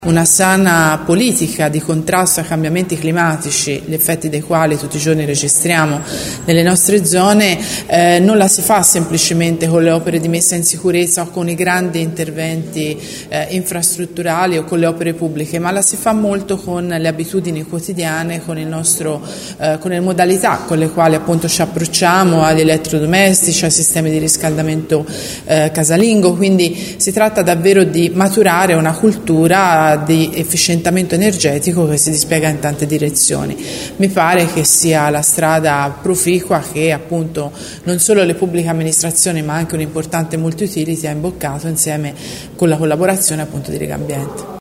Una sana politica di contrasto ai cambiamenti climatici, gli effetti dei quali tutti i giorni registriamo nelle nostre zone, non la si fa semplicemente con le opere di messa in sicurezza o con i grandi interventi infrastrutturali o con le opere pubbliche, ma la si fa molto con le abitudini quotidiane, con le modalità con le quali appunto ci approcciamo agli elettrodomestici, ai sistemi di riscaldamento casalingo. Quindi si tratta davvero di maturare una cultura di efficientamento energetico che si dispiega in tante direzioni. Mi pare che sia la strada proficua che appunto non solo le pubbliche amministrazioni ma anche un importante multi-utility ha imboccato insieme con la collaborazione appunto di Legambiente.